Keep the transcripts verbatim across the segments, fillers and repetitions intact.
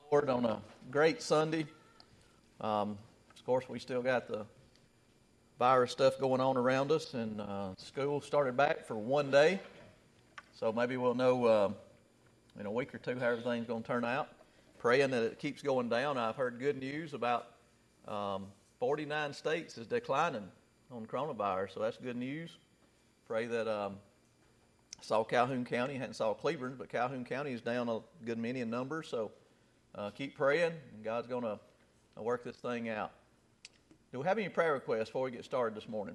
Lord on a great Sunday. Um, of course, we still got the virus stuff going on around us, and uh, school started back for one day. So maybe we'll know uh, in a week or two how everything's going to turn out. Praying that it keeps going down. I've heard good news about um, forty-nine states is declining on coronavirus, so that's good news. Pray that um, I saw Calhoun County, I hadn't saw Cleveland, but Calhoun County is down a good many in numbers, so uh, keep praying, and God's going to work this thing out. Do we have any prayer requests before we get started this morning?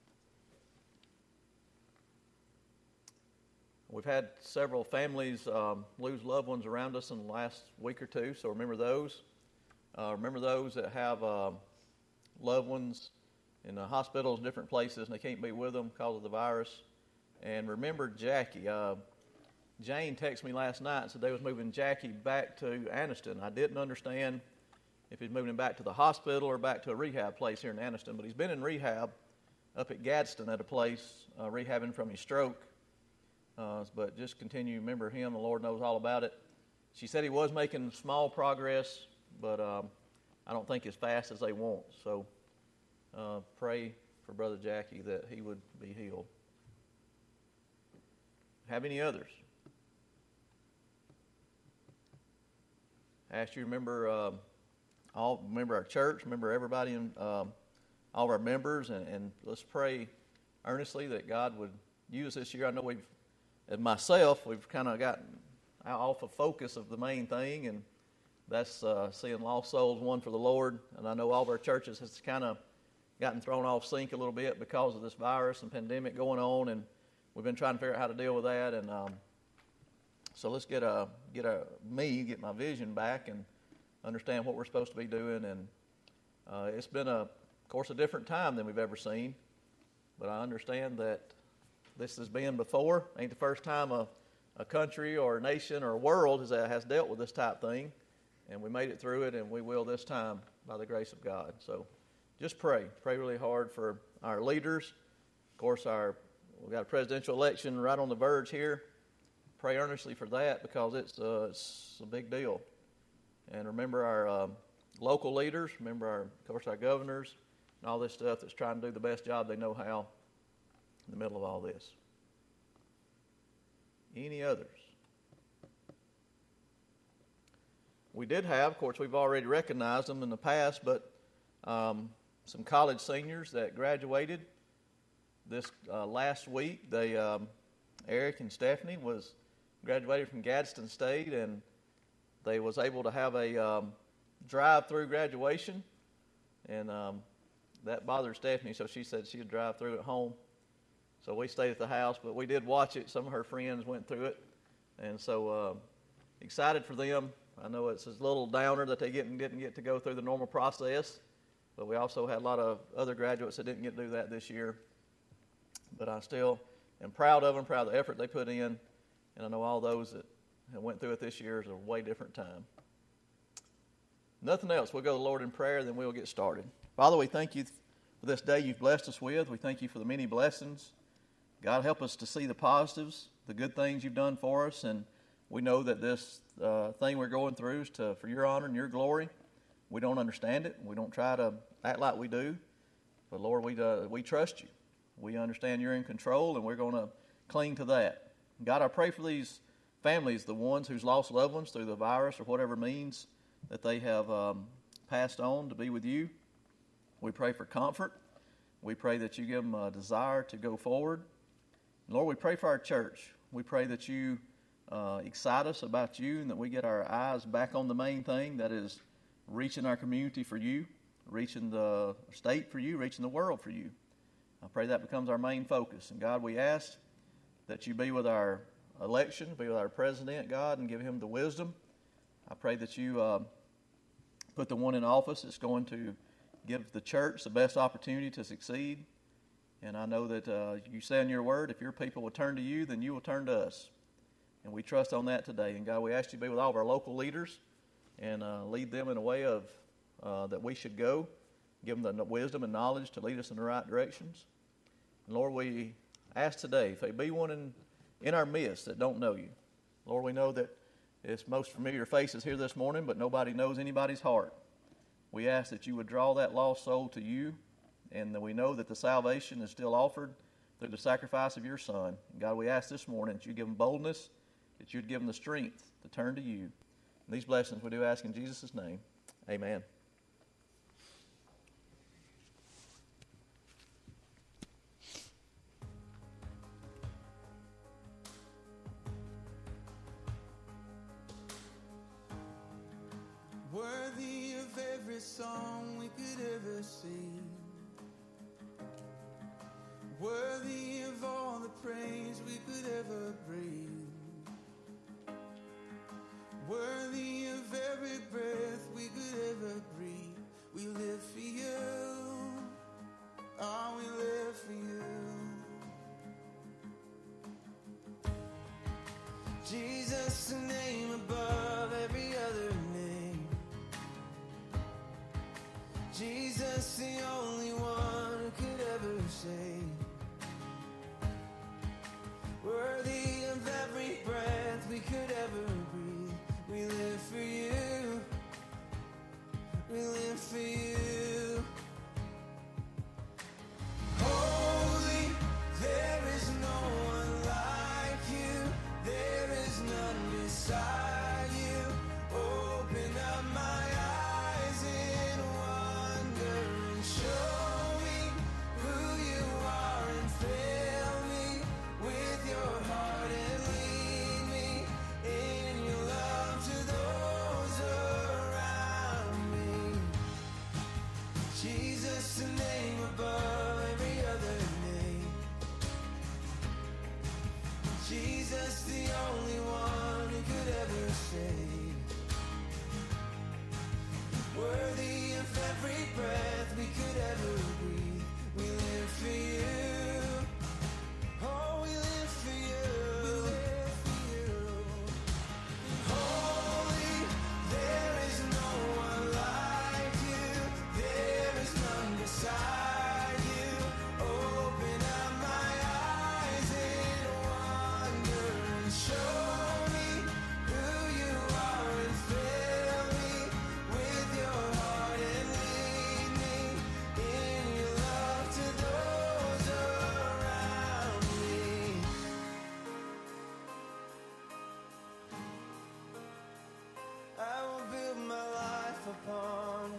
We've had several families um, lose loved ones around us in the last week or two, so remember those. Uh, remember those that have uh, loved ones in the hospitals, different places, and they can't be with them because of the virus. And remember Jackie. Uh, Jane texted me last night and said they was moving Jackie back to Anniston. I didn't understand if he's moving him back to the hospital or back to a rehab place here in Anniston, but he's been in rehab up at Gadsden at a place, uh, rehabbing from his stroke. Uh, but just continue to remember him. The Lord knows all about it. She said he was making small progress, but um, I don't think as fast as they want. So uh, pray for Brother Jackie that he would be healed. Have any others? I ask you to remember uh, all, remember our church, remember everybody, in, um, all of our members, and, and let's pray earnestly that God would use this year. I know we've, as myself, we've kind of gotten off of focus of the main thing, and that's uh, seeing lost souls won for the Lord. And I know all of our churches has kind of gotten thrown off sync a little bit because of this virus and pandemic going on, and we've been trying to figure out how to deal with that. And um, so let's get a get a me get my vision back and understand what we're supposed to be doing. And uh, it's been a, of course, a different time than we've ever seen, but I understand that this has been before. Ain't the first time a, a country or a nation or a world has, has dealt with this type thing, and we made it through it, and we will this time by the grace of God. So just pray. Pray really hard for our leaders. Of course, our we've got a presidential election right on the verge here. Pray earnestly for that because it's, uh, it's a big deal. And remember our um, local leaders. Remember, our, of course, our governors and all this stuff that's trying to do the best job they know how in the middle of all this. Any others? We did have, of course, we've already recognized them in the past, but um, some college seniors that graduated this uh, last week. They, um, Eric and Stephanie was graduated from Gadsden State, and they was able to have a um, drive-through graduation, and um, that bothered Stephanie, so she said she would drive through at home. So we stayed at the house, but we did watch it. Some of her friends went through it, and so uh, excited for them. I know it's a little downer that they didn't, didn't get to go through the normal process, but we also had a lot of other graduates that didn't get to do that this year. But I still am proud of them, proud of the effort they put in, and I know all those that went through it this year is a way different time. Nothing else. We'll go to the Lord in prayer, then we'll get started. Father, we thank you for this day you've blessed us with. We thank you for the many blessings. God, help us to see the positives, the good things you've done for us, and we know that this uh, thing we're going through is to, for your honor and your glory. We don't understand it. We don't try to act like we do, but Lord, we uh, we trust you. We understand you're in control, and we're going to cling to that. God, I pray for these families, the ones who's lost loved ones through the virus or whatever means that they have um, passed on to be with you. We pray for comfort. We pray that you give them a desire to go forward. Lord, we pray for our church. We pray that you uh, excite us about you and that we get our eyes back on the main thing, that is reaching our community for you, reaching the state for you, reaching the world for you. I pray that becomes our main focus. And God, we ask that you be with our election, be with our president, God, and give him the wisdom. I pray that you uh, put the one in office that's going to give the church the best opportunity to succeed. And I know that uh, you say in your word, if your people will turn to you, then you will turn to us. And we trust on that today. And God, we ask you to be with all of our local leaders and uh, lead them in a way of uh, that we should go. Give them the wisdom and knowledge to lead us in the right directions. And Lord, we ask today, if there be one in, in our midst that don't know you, Lord, we know that It's most familiar faces here this morning, but nobody knows anybody's heart. We ask that you would draw that lost soul to you, and that we know that the salvation is still offered through the sacrifice of your Son. And God, we ask this morning that you give them boldness, that you'd give them the strength to turn to you. And these blessings we do ask in Jesus' name. Amen. Worthy of every song we could ever sing, worthy of all the praise we could ever bring, worthy of every breath we could ever breathe. We live for you, oh, we live for you. Jesus, the name above every other name. Jesus, the only one who could ever save. Worthy of every breath we could ever breathe. We live for you. We live for you. Holy, there is no one like you. There is none beside you. Open up my eyes in wonder and show me who you are and fill me with your heart and lead me in your love to those around me. Jesus, the name above every other name. Jesus, the only one who could ever save. Worthy of every breath we could ever breathe. We live for you. Oh, we live for you. We live for you. Holy, there is no one like you. There is none beside you. Open up my eyes in wonder and show me who you are and fill me with your heart and lead me in your love to those around me. I will build my life upon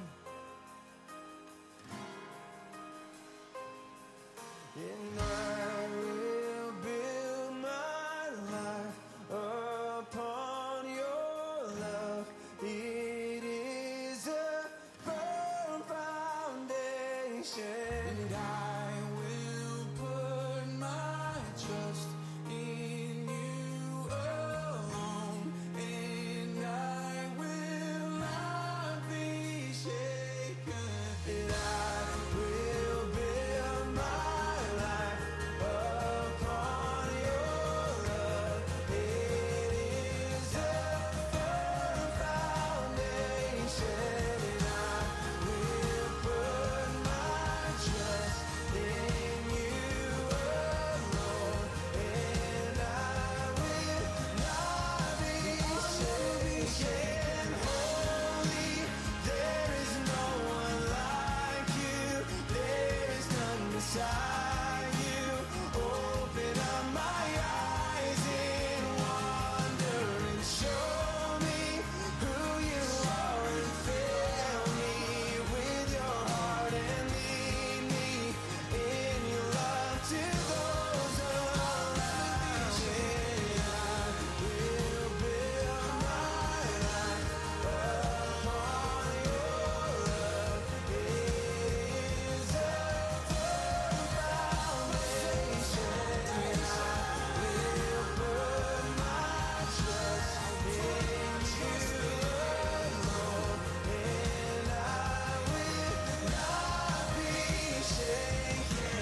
you, and I will build my life upon your love. It is a firm foundation, and I will put my trust in you alone, and I will not be shaken. And I will build my life upon your love. It is a firm foundation, and I will put my trust in you alone, and I will not be shaken. Holy, there is no one like you. There is none beside you. Open up my eyes in wonder and show me who you are and fill me with your heart and lead me in your love to those around me. I will build my life upon your love. It is a firm foundation, and I will put my trust in you alone, and I will not be shaken.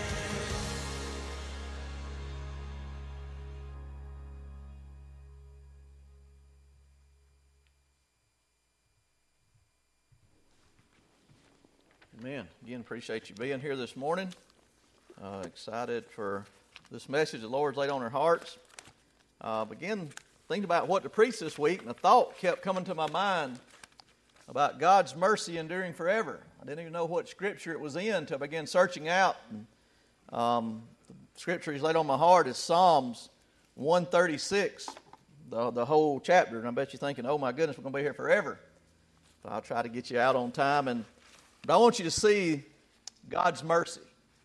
Amen. Again, appreciate you being here this morning. Uh, excited for this message the Lord's laid on our hearts. Uh, begin thinking about what to preach this week, and a thought kept coming to my mind about God's mercy enduring forever. I didn't even know what scripture it was in until I began searching out. And, um, the scripture He's laid on my heart is Psalms one thirty-six, the, the whole chapter. And I bet you're thinking, oh my goodness, we're going to be here forever. So I'll try to get you out on time. And But I want you to see God's mercy.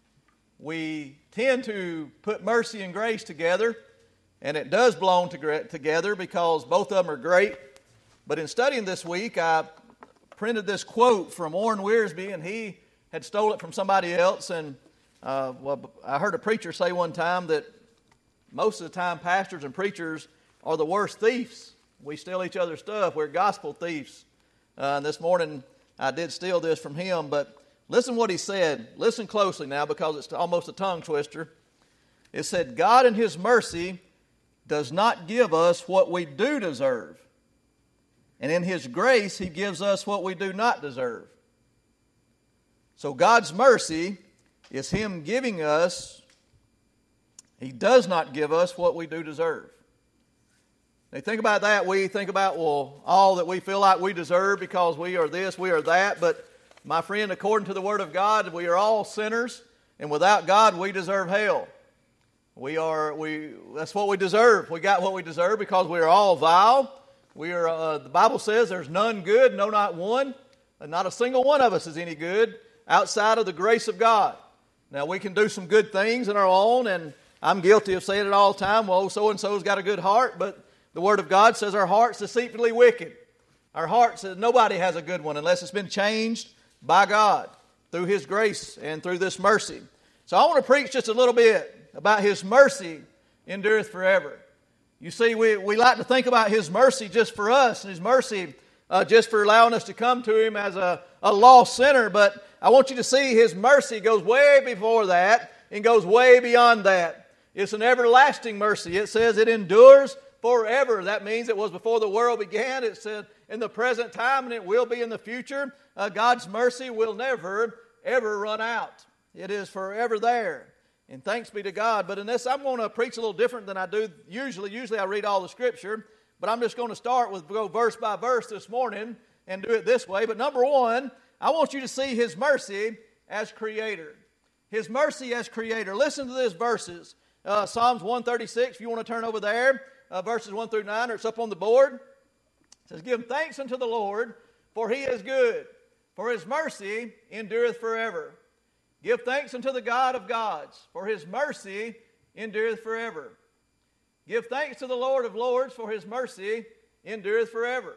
We tend to put mercy and grace together, and it does belong to, together because both of them are great. But in studying this week, I printed this quote from Warren Wiersbe, and he had stole it from somebody else. And uh, well, I heard a preacher say one time that most of the time pastors and preachers are the worst thieves. We steal each other's stuff. We're gospel thieves. Uh, and this morning I did steal this from him, but listen what he said. Listen closely now because it's almost a tongue twister. It said, God in His mercy does not give us what we do deserve. And in His grace, He gives us what we do not deserve. So God's mercy is Him giving us, He does not give us what we do deserve. Now think about that. We think about, well, all that we feel like we deserve because we are this, we are that. But my friend, according to the Word of God, we are all sinners. And without God, we deserve hell. We are, we, that's what we deserve. We got what we deserve because we are all vile. We are, uh, the Bible says there's none good, no, not one. And not a single one of us is any good outside of the grace of God. Now, we can do some good things in our own, and I'm guilty of saying it all the time. Well, so-and-so's got a good heart, but the Word of God says our heart's deceitfully wicked. Our heart says nobody has a good one unless it's been changed by God through His grace and through this mercy. So I want to preach just a little bit about His mercy endureth forever. You see, we, we like to think about His mercy just for us, and His mercy uh, just for allowing us to come to Him as a, a lost sinner. But I want you to see His mercy goes way before that and goes way beyond that. It's an everlasting mercy. It says it endures forever. That means it was before the world began. It said in the present time, and it will be in the future. Uh, God's mercy will never, ever run out. It is forever there. And thanks be to God. But in this, I'm going to preach a little different than I do usually. Usually I read all the Scripture. But I'm just going to start with go verse by verse this morning and do it this way. But number one, I want you to see His mercy as Creator. His mercy as Creator. Listen to these verses. Uh, Psalms one thirty-six, if you want to turn over there. Uh, verses one through nine, or it's up on the board. It says, give thanks unto the Lord, for He is good, for His mercy endureth forever. Give thanks unto the God of gods, for His mercy endureth forever. Give thanks to the Lord of lords, for His mercy endureth forever.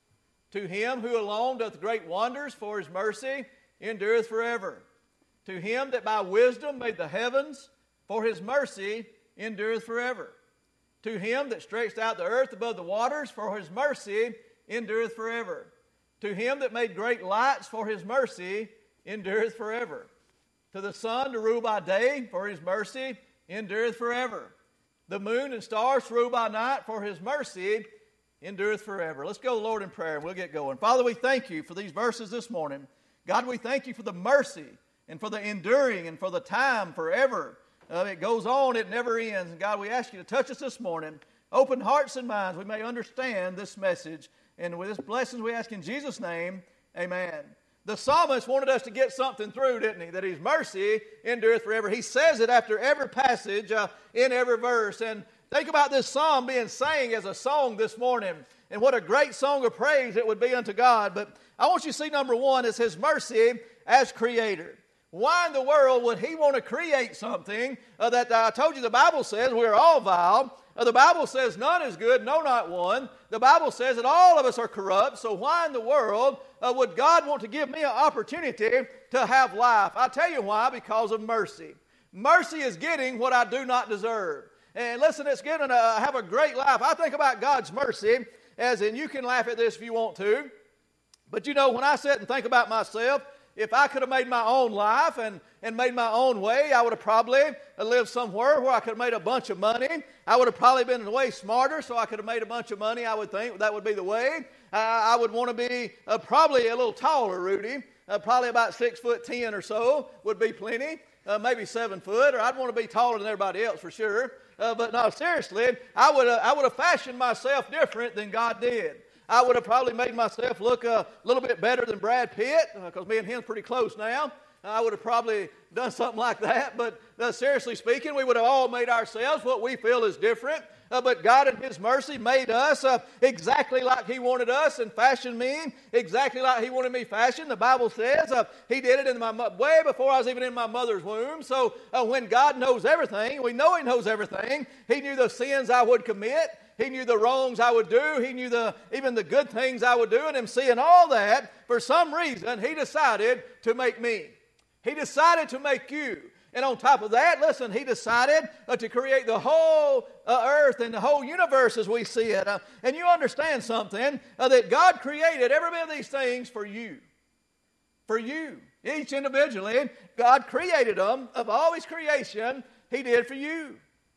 To Him who alone doth great wonders, for His mercy endureth forever. To Him that by wisdom made the heavens, for His mercy endureth forever. To Him that stretched out the earth above the waters, for His mercy endureth forever. To Him that made great lights, for His mercy endureth forever. To the sun to rule by day, for His mercy endureth forever. The moon and stars to rule by night, for His mercy endureth forever. Let's go, Lord, in prayer, and we'll get going. Father, we thank You for these verses this morning. God, we thank You for the mercy and for the enduring and for the time forever. Uh, it goes on, it never ends. And God, we ask You to touch us this morning. Open hearts and minds, we may understand this message. And with this blessings we ask in Jesus' name, amen. The psalmist wanted us to get something through, didn't he? That His mercy endureth forever. He says it after every passage, uh, in every verse. And think about this psalm being sang as a song this morning. And what a great song of praise it would be unto God. But I want you to see number one is His mercy as Creator. Why in the world would He want to create something uh, that uh, I told you the Bible says we're all vile. Uh, the Bible says none is good, no, not one. The Bible says that all of us are corrupt. So why in the world uh, would God want to give me an opportunity to have life? I'll tell you why, because of mercy. Mercy is getting what I do not deserve. And listen, it's getting to have a great life. I think about God's mercy, as in you can laugh at this if you want to. But you know, when I sit and think about myself, if I could have made my own life and, and made my own way, I would have probably lived somewhere where I could have made a bunch of money. I would have probably been way smarter, so I could have made a bunch of money, I would think. That would be the way. Uh, I would want to be uh, probably a little taller, Rudy. Uh, probably about six foot ten or so would be plenty. uh, maybe seven foot, or I'd want to be taller than everybody else for sure. Uh, but no, seriously, I would uh, I would have fashioned myself different than God did. I would have probably made myself look a little bit better than Brad Pitt, because uh, me and him's pretty close now. I would have probably done something like that. But uh, seriously speaking, we would have all made ourselves what we feel is different. Uh, but God in His mercy made us uh, exactly like He wanted us and fashioned me exactly like He wanted me fashioned. The Bible says uh, He did it in my way before I was even in my mother's womb. So uh, when God knows everything, we know He knows everything. He knew the sins I would commit. He knew the wrongs I would do. He knew the even the good things I would do. And Him seeing all that, for some reason, He decided to make me. He decided to make you. And on top of that, listen, He decided uh, to create the whole uh, earth and the whole universe as we see it. Uh, and you understand something, uh, that God created every bit of these things for you. For you. Each individually, God created them. Of all His creation, He did for you.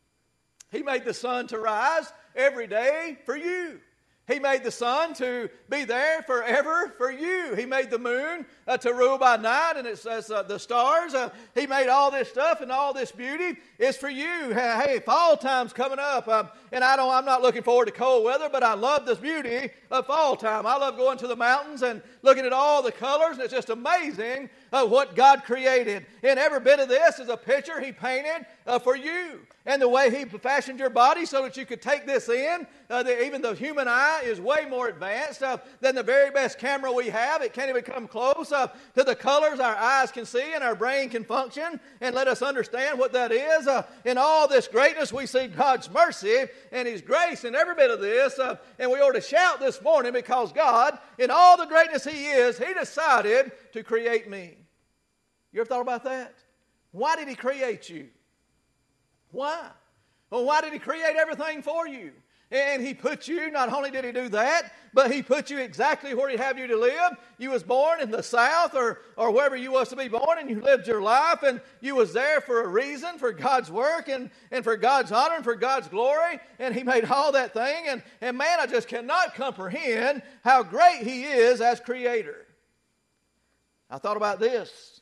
He made the sun to rise every day for you. He made the sun to be there forever for you. He made the moon uh, to rule by night, and it says uh, the stars. Uh, he made all this stuff, and all this beauty is for you. Hey, fall time's coming up, um, and I don't. I'm not looking forward to cold weather, but I love this beauty of fall time. I love going to the mountains and looking at all the colors, and it's just amazing uh, what God created. And every bit of this is a picture He painted uh, for you, and the way He fashioned your body so that you could take this in. Uh, the, even the human eye is way more advanced uh, than the very best camera we have. It can't even come close uh, to the colors our eyes can see and our brain can function and let us understand what that is. Uh, in all this greatness, we see God's mercy and His grace in every bit of this. Uh, and we ought to shout this morning, because God, in all the greatness He is, He decided to create me. You ever thought about that? Why did He create you? Why? Well, why did He create everything for you? And He put you, not only did He do that, but He put you exactly where He'd have you to live. You was born in the South or, or wherever you was to be born, and you lived your life, and you was there for a reason, for God's work and, and for God's honor and for God's glory. And He made all that thing. And, and man, I just cannot comprehend how great He is as Creator. I thought about this.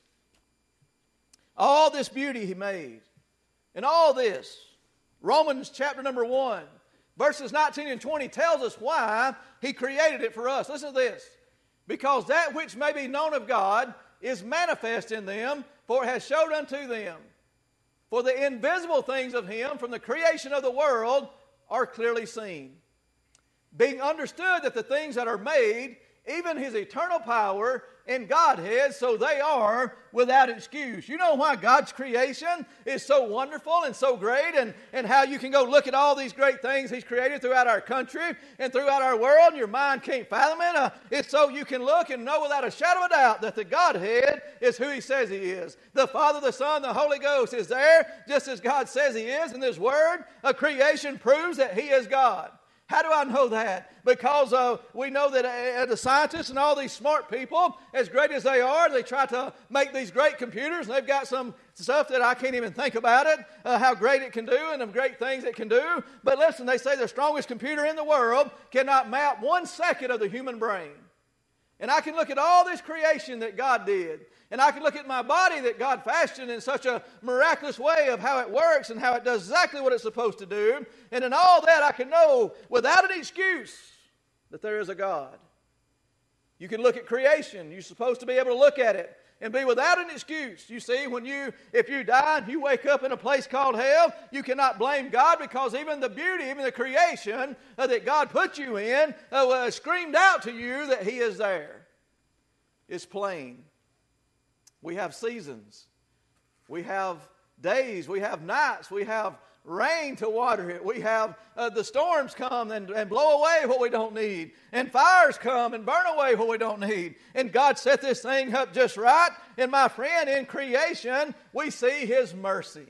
All this beauty He made. And all this. Romans chapter number one. Verses nineteen and twenty tells us why He created it for us. Listen to this. Because that which may be known of God is manifest in them, for it has showed unto them. For the invisible things of Him from the creation of the world are clearly seen, being understood that the things that are made, even His eternal power and Godhead, so they are without excuse. You know why God's creation is so wonderful and so great, and, and how you can go look at all these great things He's created throughout our country and throughout our world, and your mind can't fathom it. Uh, it's so you can look and know without a shadow of a doubt that the Godhead is who He says He is. The Father, the Son, the Holy Ghost is there just as God says He is in His Word. A creation proves that He is God. How do I know that? Because uh, we know that uh, the scientists and all these smart people, as great as they are, they try to make these great computers, and they've got some stuff that I can't even think about it, uh, how great it can do and the great things it can do. But listen, they say the strongest computer in the world cannot map one second of the human brain. And I can look at all this creation that God did, and I can look at my body that God fashioned in such a miraculous way of how it works and how it does exactly what it's supposed to do. And in all that, I can know without an excuse that there is a God. You can look at creation. You're supposed to be able to look at it and be without an excuse. You see, when you, if you die and you wake up in a place called hell, you cannot blame God, because even the beauty, even the creation uh, that God put you in uh, uh, screamed out to you that He is there. It's plain. We have seasons. We have days. We have nights. We have rain to water it. We have uh, the storms come and, and blow away what we don't need. And fires come and burn away what we don't need. And God set this thing up just right. And my friend, in creation, we see His mercy.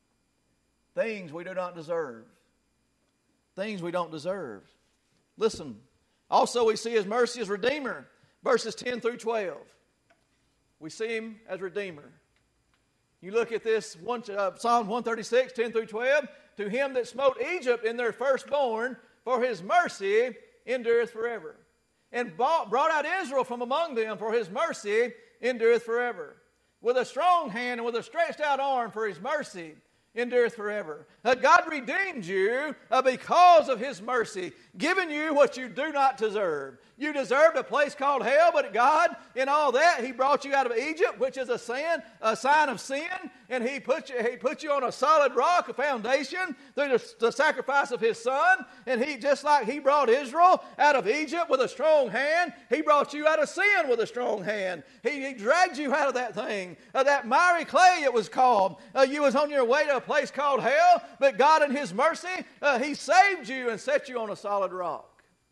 Things we do not deserve. Things we don't deserve. Listen, also we see His mercy as Redeemer. Verses ten through twelve. We see Him as Redeemer. You look at this, one, uh, Psalm one thirty-six, ten through twelve. To Him that smote Egypt in their firstborn, for His mercy endureth forever. And bought, brought out Israel from among them, for His mercy endureth forever. with a strong hand and with a stretched out arm, for his mercy endureth forever. Uh, God redeemed you uh, because of his mercy, giving you what you do not deserve. You deserved a place called hell, but God, in all that, he brought you out of Egypt, which is a sin, a sign of sin, and he put you, he put you on a solid rock, a foundation, through the, the sacrifice of his son. And he, just like he brought Israel out of Egypt with a strong hand, he brought you out of sin with a strong hand. He, he dragged you out of that thing, uh, that miry clay it was called. Uh, you was on your way to a place called hell, but God in his mercy, uh, he saved you and set you on a solid rock,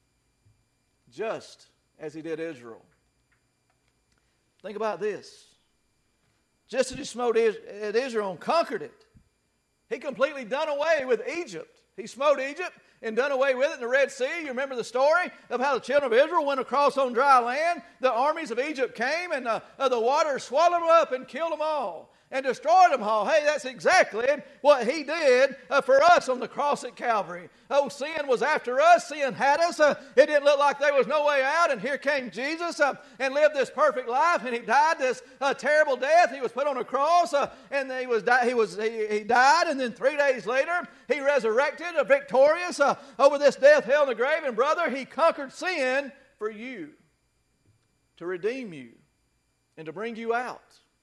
just as he did Israel. Think about this. Just as he smote Israel and conquered it, he completely done away with Egypt. He smote Egypt and done away with it in the Red Sea. You remember the story of how the children of Israel went across on dry land. The armies of Egypt came, and uh, uh, the water swallowed them up and killed them all and destroyed them all. Hey, that's exactly what he did uh, for us on the cross at Calvary. Oh, sin was after us. Sin had us. Uh, it didn't look like there was no way out. And here came Jesus uh, and lived this perfect life. And he died this uh, terrible death. He was put on a cross, uh, and he was di- he was he, he died. And then three days later, he resurrected, uh, victorious uh, over this death, hell, and the grave. And brother, he conquered sin for you, to redeem you, and to bring you out.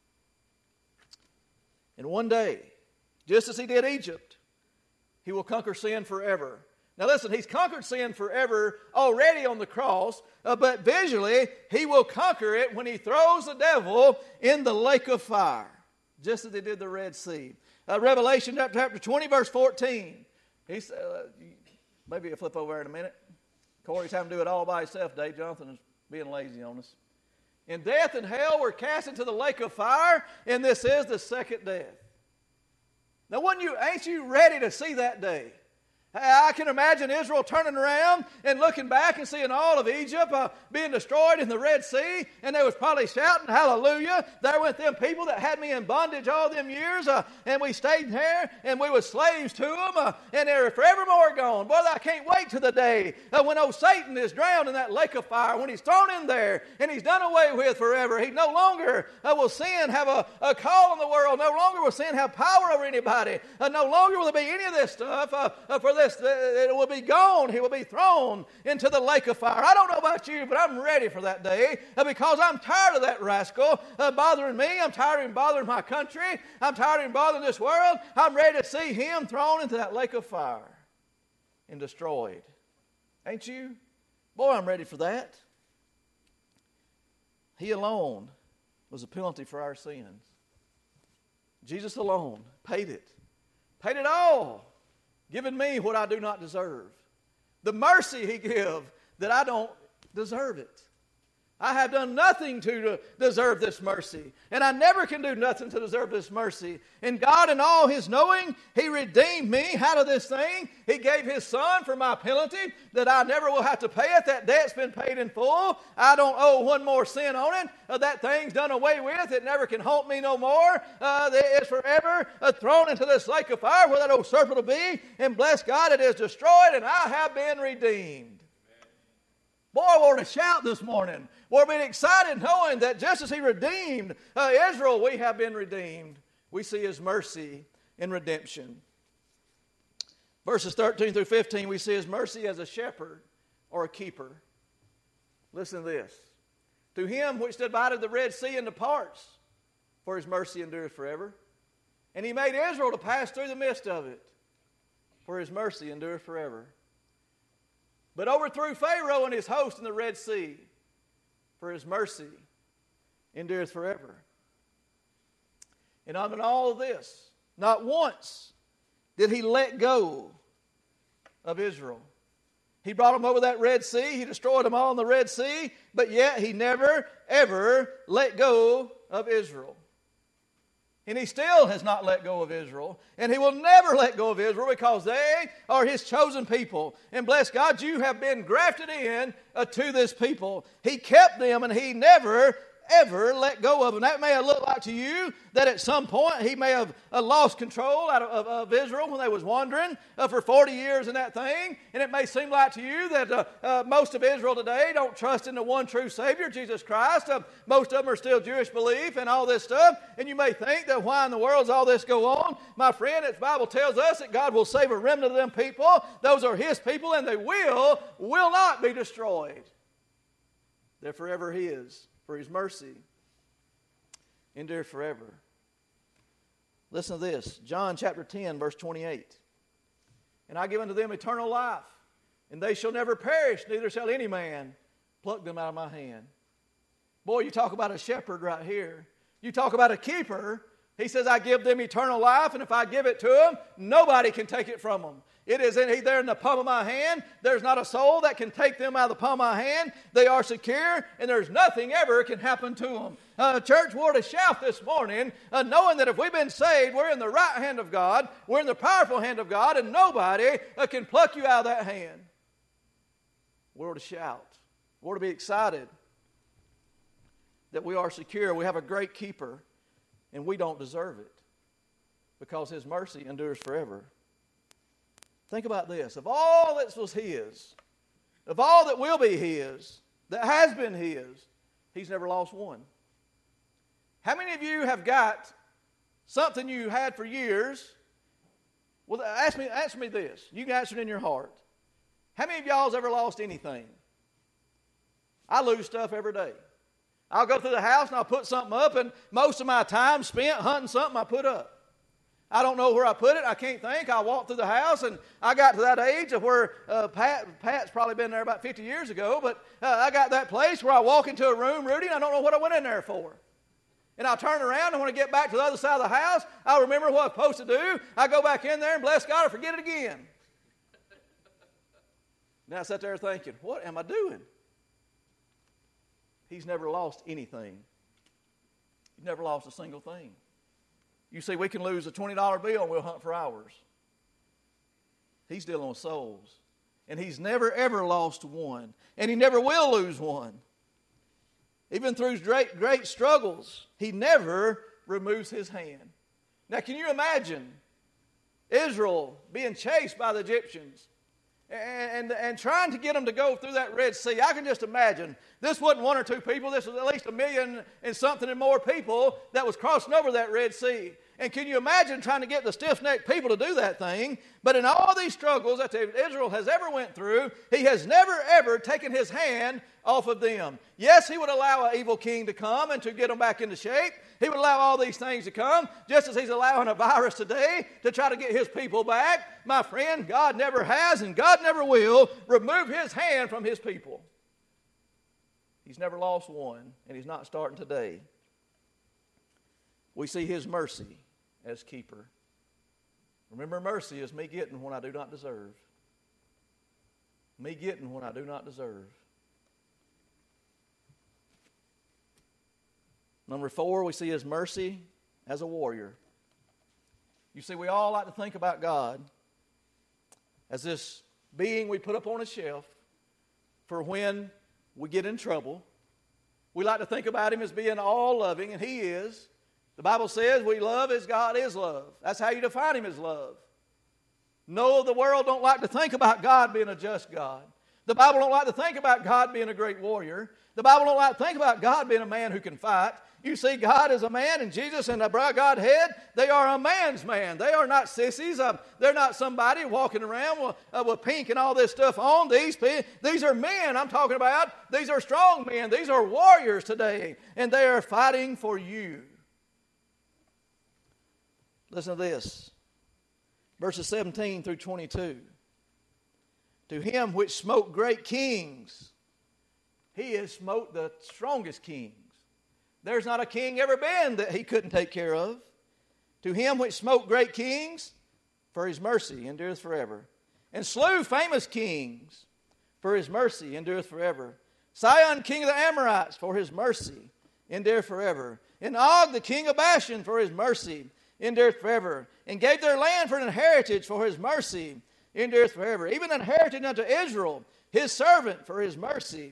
And one day, just as he did Egypt, he will conquer sin forever. Now listen, he's conquered sin forever already on the cross, uh, but visually, he will conquer it when he throws the devil in the lake of fire, just as he did the Red Sea. Uh, Revelation chapter twenty, verse fourteen. He said, uh, maybe you'll flip over there in a minute. Corey's having to do it all by himself. Dave Jonathan is being lazy on us. And death and hell were cast into the lake of fire, and this is the second death. Now, wouldn't you, ain't you ready to see that day? I can imagine Israel turning around and looking back and seeing all of Egypt uh, being destroyed in the Red Sea, and they was probably shouting, hallelujah. There went them people that had me in bondage all them years, uh, and we stayed there, and we was slaves to them, uh, and they're forevermore gone. Boy, I can't wait to the day uh, when old Satan is drowned in that lake of fire, when he's thrown in there, and he's done away with forever. He no longer uh, will sin have a, a call in the world. No longer will sin have power over anybody. Uh, no longer will there be any of this stuff uh, uh, for this. It will be gone. He will be thrown into the lake of fire. I don't know about you, but I'm ready for that day uh, because I'm tired of that rascal uh, bothering me. I'm tired of him bothering my country. I'm tired of him bothering this world. I'm ready to see him thrown into that lake of fire and destroyed. Ain't you? Boy, I'm ready for that. He alone was a penalty for our sins. Jesus alone paid it. Paid it all. Giving me what I do not deserve. The mercy he gave that I don't deserve it. I have done nothing to deserve this mercy. And I never can do nothing to deserve this mercy. And God, in all his knowing, he redeemed me out of this thing. He gave his son for my penalty that I never will have to pay it. That debt's been paid in full. I don't owe one more sin on it. Uh, that thing's done away with. It never can haunt me no more. Uh, it's forever uh, thrown into this lake of fire where that old serpent will be. And bless God, it is destroyed and I have been redeemed. Boy, I want to shout this morning. We're being excited knowing that just as he redeemed uh, Israel, we have been redeemed. We see his mercy in redemption. Verses thirteen through fifteen, we see his mercy as a shepherd or a keeper. Listen to this. To him which divided the Red Sea into parts, for his mercy endureth forever. And he made Israel to pass through the midst of it, for his mercy endureth forever. But overthrew Pharaoh and his host in the Red Sea, for his mercy endureth forever. And on all of this, not once did he let go of Israel. He brought them over that Red Sea. He destroyed them all in the Red Sea. But yet he never, ever let go of Israel. And he still has not let go of Israel. And he will never let go of Israel because they are his chosen people. And bless God, you have been grafted in uh, to this people. He kept them and he never, ever let go of them. That may have looked like to you that at some point he may have uh, lost control out of, of, of Israel when they was wandering uh, for forty years in that thing. And it may seem like to you that uh, uh, most of Israel today don't trust in the one true Savior, Jesus Christ. Uh, most of them are still Jewish belief and all this stuff. And you may think that why in the world does all this go on? My friend, the Bible tells us that God will save a remnant of them people. Those are His people, and they will, will not be destroyed. They're forever His, for His mercy endure forever. Listen to this, John chapter ten, verse twenty-eight. And I give unto them eternal life, and they shall never perish, neither shall any man pluck them out of my hand. Boy, you talk about a shepherd right here. You talk about a keeper. He says, I give them eternal life, and if I give it to them, nobody can take it from them. It is in there in the palm of my hand. There's not a soul that can take them out of the palm of my hand. They are secure, and there's nothing ever can happen to them. Uh, church, we're to shout this morning, uh, knowing that if we've been saved, we're in the right hand of God, we're in the powerful hand of God, and nobody uh, can pluck you out of that hand. We're to shout. We're to be excited that we are secure. We have a great keeper, and we don't deserve it because His mercy endures forever. Think about this. Of all that was His, of all that will be His, that has been His, He's never lost one. How many of you have got something you had for years? Well, ask me, answer me this. You can answer it in your heart. How many of y'all has ever lost anything? I lose stuff every day. I'll go through the house and I'll put something up, and most of my time spent hunting something I put up. I don't know where I put it. I can't think. I walked through the house, and I got to that age of where uh, Pat, Pat's probably been there about fifty years ago, but uh, I got that place where I walk into a room, Rudy, and I don't know what I went in there for. And I'll turn around, and when I get back to the other side of the house, I'll remember what I'm supposed to do. I go back in there, and bless God, I forget it again. Now I sat there thinking, what am I doing? He's never lost anything. He's never lost a single thing. You see, we can lose a twenty dollar bill and we'll hunt for hours. He's dealing with souls. And He's never, ever lost one. And He never will lose one. Even through great, great struggles, He never removes His hand. Now, can you imagine Israel being chased by the Egyptians and, and, and trying to get them to go through that Red Sea? I can just imagine. This wasn't one or two people. This was at least a million and something and more people that was crossing over that Red Sea. And can you imagine trying to get the stiff-necked people to do that thing? But in all these struggles that Israel has ever went through, He has never, ever taken His hand off of them. Yes, He would allow an evil king to come and to get them back into shape. He would allow all these things to come, just as He's allowing a virus today to try to get His people back. My friend, God never has and God never will remove His hand from His people. He's never lost one, and He's not starting today. We see His mercy as keeper. Remember, mercy is me getting what I do not deserve. Me getting what I do not deserve. Number four, we see His mercy as a warrior. You see, we all like to think about God as this being we put up on a shelf for when we get in trouble. We like to think about Him as being all-loving, and He is. The Bible says we love as God is love. That's how you define Him as love. No, the world don't like to think about God being a just God. The Bible don't like to think about God being a great warrior. The Bible don't like to think about God being a man who can fight. You see, God is a man, and Jesus and the Godhead, they are a man's man. They are not sissies. Uh, they're not somebody walking around with, uh, with pink and all this stuff on. These, these are men I'm talking about. These are strong men. These are warriors today, and they are fighting for you. Listen to this. Verses seventeen through twenty-two. To Him which smote great kings, He has smote the strongest kings. There's not a king ever been that He couldn't take care of. To Him which smote great kings, for His mercy endureth forever. And slew famous kings, for His mercy endureth forever. Sihon king of the Amorites, for His mercy endureth forever. And Og the king of Bashan, for His mercy endureth forever. And gave their land for an inheritance, for His mercy endureth forever. Even an heritage unto Israel, His servant, for His mercy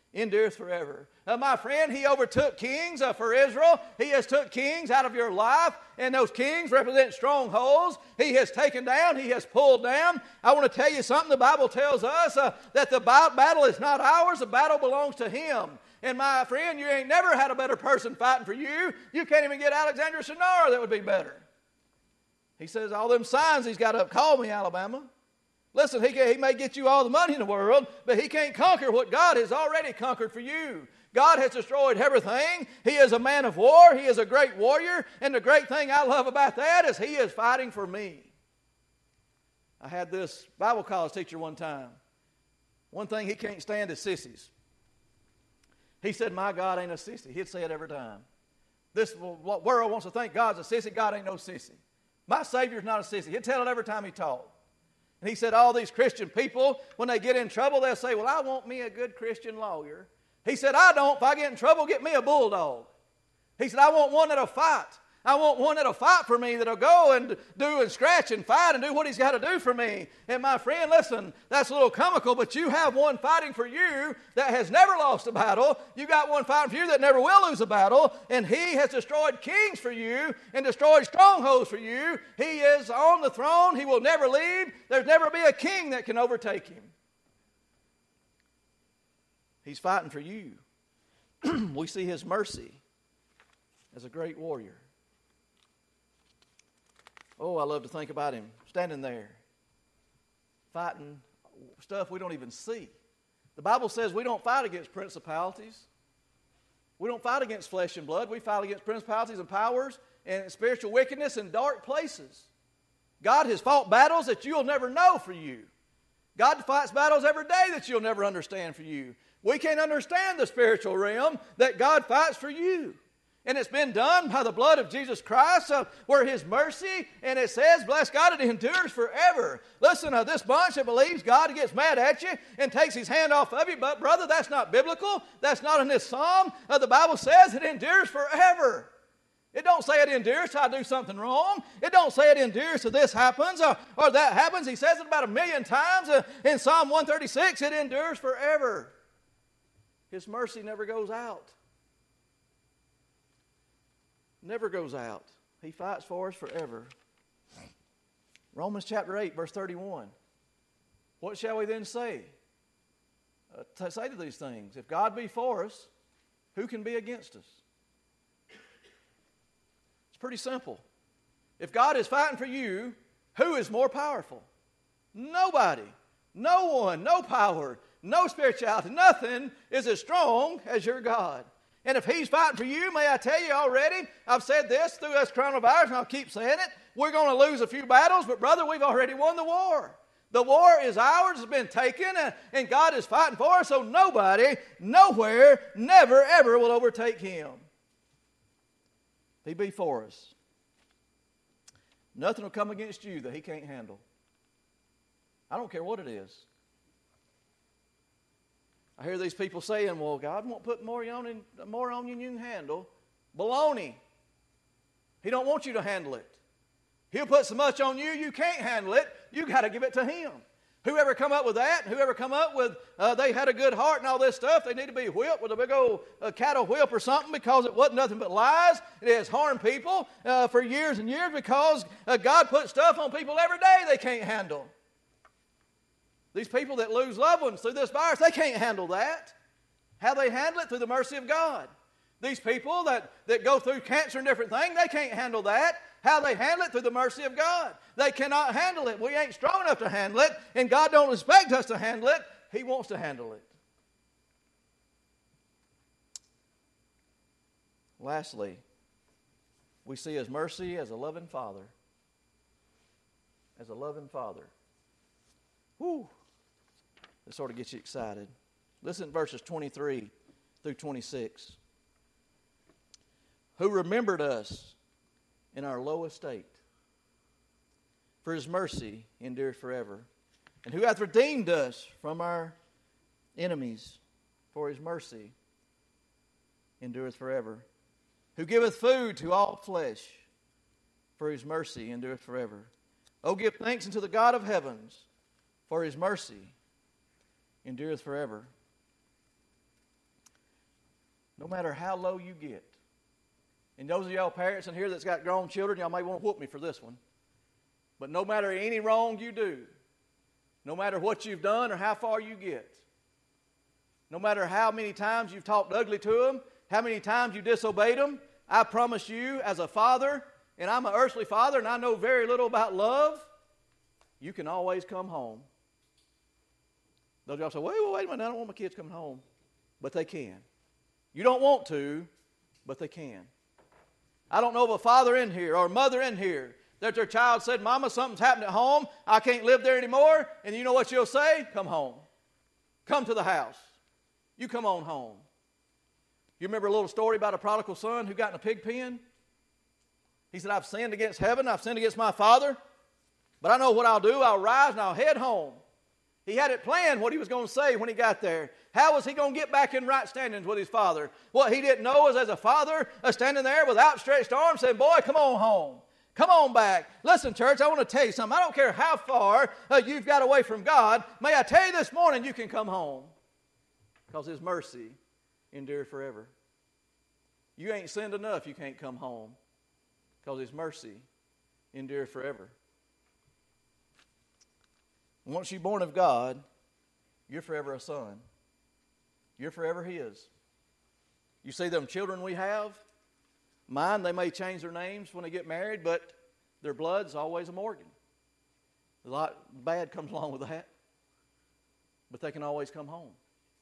endureth forever. Uh, my friend, he overtook kings uh, for Israel. He has took kings out of your life, and those kings represent strongholds. He has taken down, he has pulled down. I want to tell you something. The Bible tells us uh, that the battle is not ours. The battle belongs to him. And my friend, you ain't never had a better person fighting for you. You can't even get Alexander Sonora that would be better. He says, all them signs he's got up, call me Alabama. Listen, he, can, he may get you all the money in the world, but he can't conquer what God has already conquered for you. God has destroyed everything. He is a man of war. He is a great warrior. And the great thing I love about that is he is fighting for me. I had this Bible college teacher one time. One thing he can't stand is sissies. He said, my God ain't a sissy. He'd say it every time. This world wants to think God's a sissy. God ain't no sissy. My Savior's not a sissy. He'd tell it every time he taught. And he said all these Christian people, when they get in trouble, they'll say, well, I want me a good Christian lawyer. He said, I don't. If I get in trouble, get me a bulldog. He said, I want one that'll fight. I want one that'll fight for me, that'll go and do and scratch and fight and do what he's got to do for me. And my friend, listen, that's a little comical, but you have one fighting for you that has never lost a battle. You got one fighting for you that never will lose a battle. And he has destroyed kings for you and destroyed strongholds for you. He is on the throne. He will never leave. There's never be a king that can overtake him. He's fighting for you. We see his mercy as a great warrior. Oh, I love to think about him standing there, fighting stuff we don't even see. The Bible says we don't fight against principalities. We don't fight against flesh and blood. We fight against principalities and powers and spiritual wickedness in dark places. God has fought battles that you'll never know for you. God fights battles every day that you'll never understand for you. We can't understand the spiritual realm that God fights for you. And it's been done by the blood of Jesus Christ, uh, where his mercy, and it says, bless God, it endures forever. Listen, uh, this bunch that believes God gets mad at you and takes his hand off of you, but brother, that's not biblical. That's not in this psalm. Uh, the Bible says it endures forever. It don't say it endures till I do something wrong. It don't say it endures till this happens or, or that happens. He says it about a million times. Uh, in Psalm one thirty-six, it endures forever. His mercy never goes out. Never goes out. He fights for us forever. Romans chapter eight, verse thirty-one. What shall we then say? Uh, to say to these things, if God be for us, who can be against us? It's pretty simple. If God is fighting for you, who is more powerful? Nobody. No one, no power, no spirituality, nothing is as strong as your God. And if he's fighting for you, may I tell you already, I've said this through this coronavirus, and I'll keep saying it, we're going to lose a few battles, but brother, we've already won the war. The war is ours, it's been taken, and, and God is fighting for us, so nobody, nowhere, never, ever will overtake him. He be for us. Nothing will come against you that he can't handle. I don't care what it is. I hear these people saying, well, God won't put more on, in, more on you than you can handle. Baloney. He don't want you to handle it. He'll put so much on you, you can't handle it. You got to give it to him. Whoever come up with that, whoever come up with uh, they had a good heart and all this stuff, they need to be whipped with a big old uh, cattle whip or something because it wasn't nothing but lies. It has harmed people uh, for years and years because uh, God put stuff on people every day they can't handle. These people that lose loved ones through this virus, they can't handle that. How they handle it? Through the mercy of God. These people that, that go through cancer and different things, they can't handle that. How they handle it? Through the mercy of God. They cannot handle it. We ain't strong enough to handle it, and God don't expect us to handle it. He wants to handle it. Lastly, we see his mercy as a loving Father. As a loving Father. Whew. This sort of gets you excited. Listen to verses twenty-three through twenty-six. Who remembered us in our low estate, for his mercy endureth forever. And who hath redeemed us from our enemies, for his mercy endureth forever. Who giveth food to all flesh, for his mercy endureth forever. O give thanks unto the God of heavens, for his mercy endureth forever. No matter how low you get. And those of y'all parents in here that's got grown children, y'all may want to whoop me for this one. But no matter any wrong you do, no matter what you've done or how far you get, no matter how many times you've talked ugly to them, how many times you disobeyed them, I promise you as a father, and I'm an earthly father and I know very little about love, you can always come home. Those of y'all say, wait, wait, wait a minute, I don't want my kids coming home. But they can. You don't want to, but they can. I don't know of a father in here or a mother in here that their child said, Mama, something's happened at home. I can't live there anymore. And you know what you'll say? Come home. Come to the house. You come on home. You remember a little story about a prodigal son who got in a pig pen? He said, I've sinned against heaven. I've sinned against my father. But I know what I'll do. I'll rise and I'll head home. He had it planned what he was going to say when he got there. How was he going to get back in right standings with his father? What he didn't know was as a father uh, standing there with outstretched arms saying, boy, come on home. Come on back. Listen, church, I want to tell you something. I don't care how far uh, you've got away from God. May I tell you this morning you can come home because His mercy endures forever. You ain't sinned enough, you can't come home because His mercy endures forever. Once you're born of God, you're forever a son. You're forever His. You see them children we have, mine, they may change their names when they get married, but their blood's always a Morgan. A lot bad comes along with that, but they can always come home.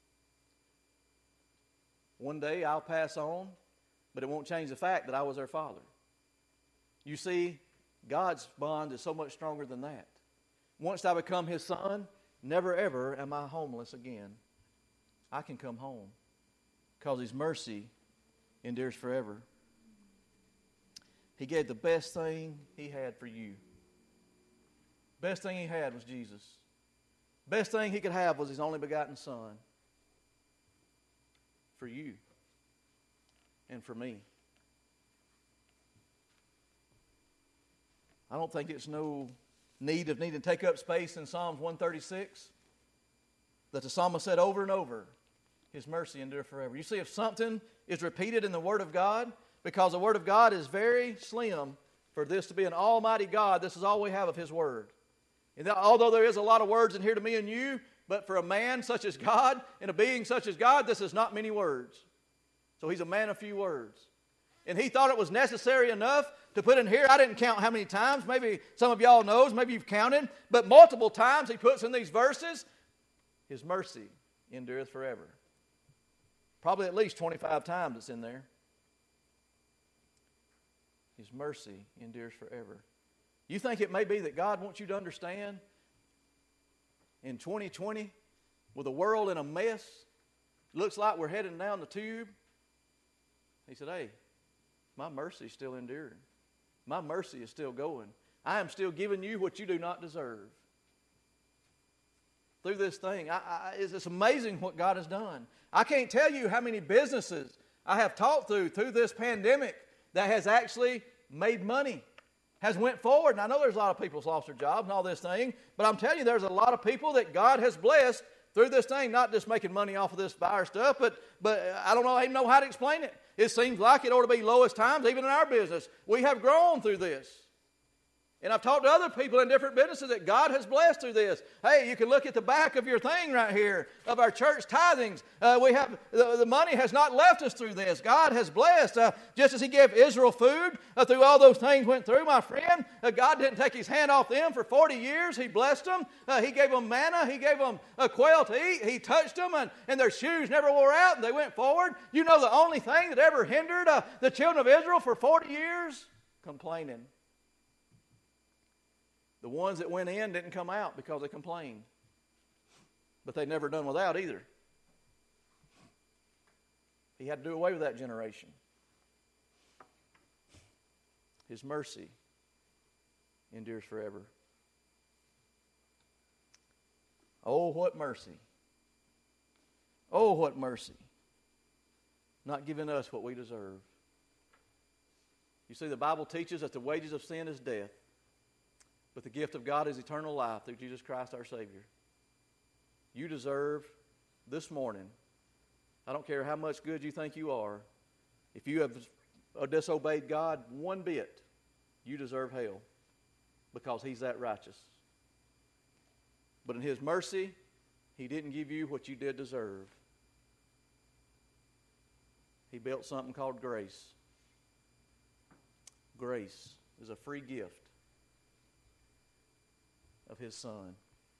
One day I'll pass on, but it won't change the fact that I was their father. You see, God's bond is so much stronger than that. Once I become His son, never ever am I homeless again. I can come home because His mercy endures forever. He gave the best thing He had for you. Best thing He had was Jesus. Best thing He could have was His only begotten Son. For you and for me. I don't think it's no need of needing to take up space in Psalms one thirty-six that the psalmist said over and over, His mercy endure forever. You see, if something is repeated in the Word of God, because the Word of God is very slim for this to be an almighty God, this is all we have of His Word. And although there is a lot of words in here to me and you, but for a man such as God and a being such as God, this is not many words. So He's a man of few words. And He thought it was necessary enough to put in here. I didn't count how many times. Maybe some of y'all knows. Maybe you've counted. But multiple times He puts in these verses, His mercy endureth forever. Probably at least twenty-five times it's in there. His mercy endures forever. You think it may be that God wants you to understand in twenty twenty, with the world in a mess, looks like we're heading down the tube. He said, hey, my mercy is still enduring. My mercy is still going. I am still giving you what you do not deserve. Through this thing, I, I, it's, it's amazing what God has done. I can't tell you how many businesses I have talked through through this pandemic that has actually made money. Has went forward. And I know there's a lot of people who's lost their jobs and all this thing, but I'm telling you there's a lot of people that God has blessed through this thing, not just making money off of this virus stuff, but but I don't know, I even know how to explain it. It seems like it ought to be lowest times, even in our business. We have grown through this. And I've talked to other people in different businesses that God has blessed through this. Hey, you can look at the back of your thing right here of our church tithings. Uh, we have the, the money has not left us through this. God has blessed. Uh, just as He gave Israel food uh, through all those things went through, my friend, uh, God didn't take His hand off them for forty years. He blessed them. Uh, he gave them manna. He gave them a quail to eat. He touched them, and, and their shoes never wore out, and they went forward. You know the only thing that ever hindered uh, the children of Israel for forty years? Complaining. The ones that went in didn't come out because they complained. But they'd never done without either. He had to do away with that generation. His mercy endures forever. Oh, what mercy. Oh, what mercy. Not giving us what we deserve. You see, the Bible teaches that the wages of sin is death. But the gift of God is eternal life through Jesus Christ our Savior. You deserve this morning I don't care how much good you think you are. If you have disobeyed God one bit, you deserve hell because He's that righteous. But in His mercy, He didn't give you what you did deserve. He built something called grace. Grace is a free gift of His Son.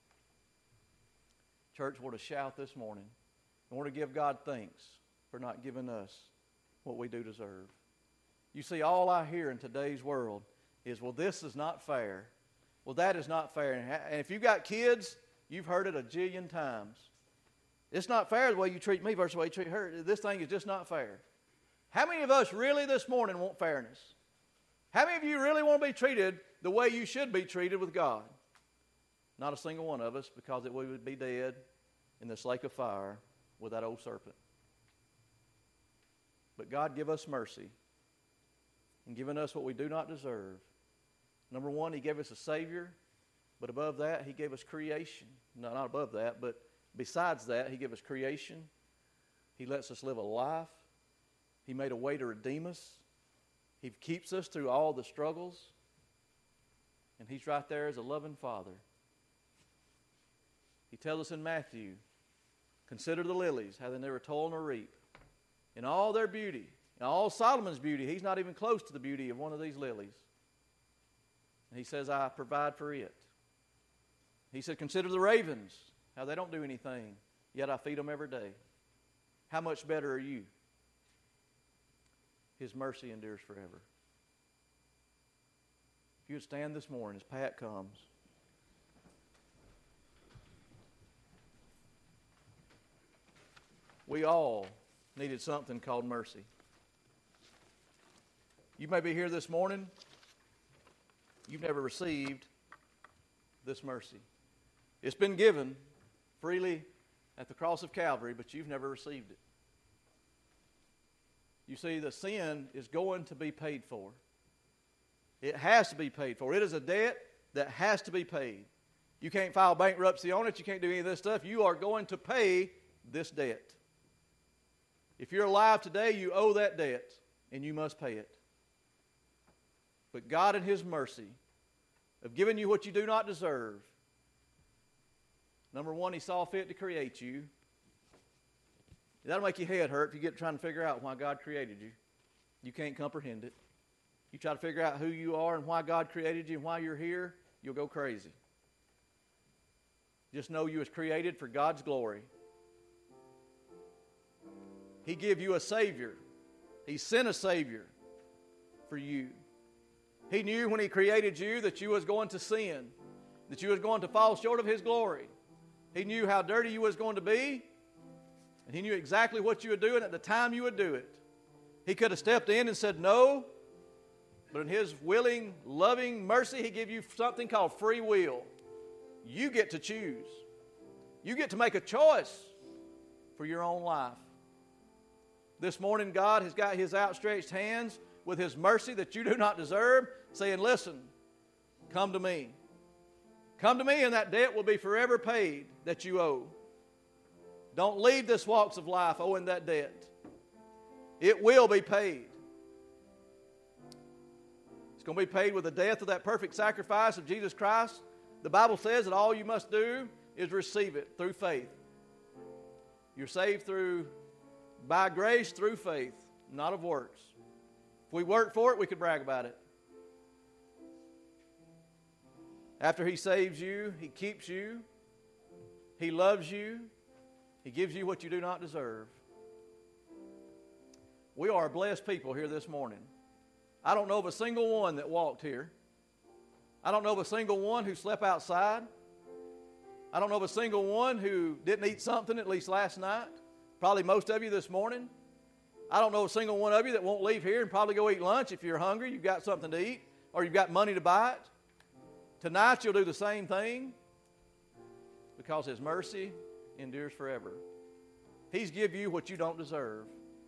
Church, we're to shout this morning. And we're to give God thanks for not giving us what we do deserve. You see, all I hear in today's world is, well, this is not fair. Well, that is not fair. And if you've got kids, you've heard it a jillion times. It's not fair the way you treat me versus the way you treat her. This thing is just not fair. How many of us really this morning want fairness? How many of you really want to be treated the way you should be treated with God? Not a single one of us, because we would be dead in this lake of fire with that old serpent. But God give us mercy in giving us what we do not deserve. Number one, He gave us a Savior, but above that, He gave us creation. No, not above that, but besides that, He gave us creation. He lets us live a life. He made a way to redeem us. He keeps us through all the struggles. And He's right there as a loving Father. He tells us in Matthew, consider the lilies, how they never toil nor reap. In all their beauty, in all Solomon's beauty, he's not even close to the beauty of one of these lilies. And He says, I provide for it. He said, consider the ravens, how they don't do anything, yet I feed them every day. How much better are you? His mercy endures forever. If you would stand this morning as Pat comes. We all needed something called mercy. You may be here this morning. You've never received this mercy. It's been given freely at the cross of Calvary, but you've never received it. You see, the sin is going to be paid for. It has to be paid for. It is a debt that has to be paid. You can't file bankruptcy on it. You can't do any of this stuff. You are going to pay this debt. If you're alive today, you owe that debt, and you must pay it. But God in His mercy of giving you what you do not deserve, number one, He saw fit to create you. That'll make your head hurt if you get trying to figure out why God created you. You can't comprehend it. You try to figure out who you are and why God created you and why you're here, you'll go crazy. Just know you was created for God's glory. He gave you a Savior. He sent a Savior for you. He knew when He created you that you was going to sin, that you was going to fall short of His glory. He knew how dirty you was going to be, and He knew exactly what you would do and at the time you would do it. He could have stepped in and said no, but in His willing, loving mercy, He gave you something called free will. You get to choose. You get to make a choice for your own life. This morning, God has got His outstretched hands with His mercy that you do not deserve, saying, listen, come to me. Come to me and that debt will be forever paid that you owe. Don't leave this walks of life owing that debt. It will be paid. It's going to be paid with the death of that perfect sacrifice of Jesus Christ. The Bible says that all you must do is receive it through faith. You're saved through by grace through faith, not of works. If we work for it, we could brag about it. After He saves you, He keeps you, He loves you, He gives you what you do not deserve. We are blessed people here this morning. I don't know of a single one that walked here. I don't know of a single one who slept outside. I don't know of a single one who didn't eat something at least last night. Probably most of you this morning. I don't know a single one of you that won't leave here and probably go eat lunch if you're hungry, you've got something to eat, or you've got money to buy it. Tonight you'll do the same thing because His mercy endures forever. He's give you what you don't deserve.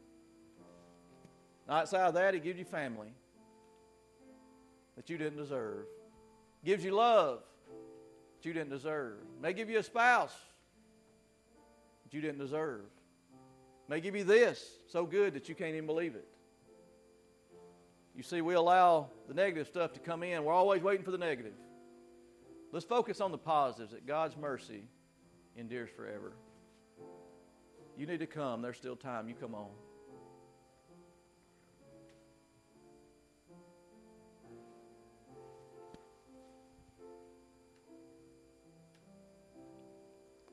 Outside of that, He gives you family that you didn't deserve. Gives you love that you didn't deserve. May give you a spouse that you didn't deserve. May give you this, so good that you can't even believe it. You see, we allow the negative stuff to come in. We're always waiting for the negative. Let's focus on the positives, that God's mercy endures forever. You need to come. There's still time. You come on.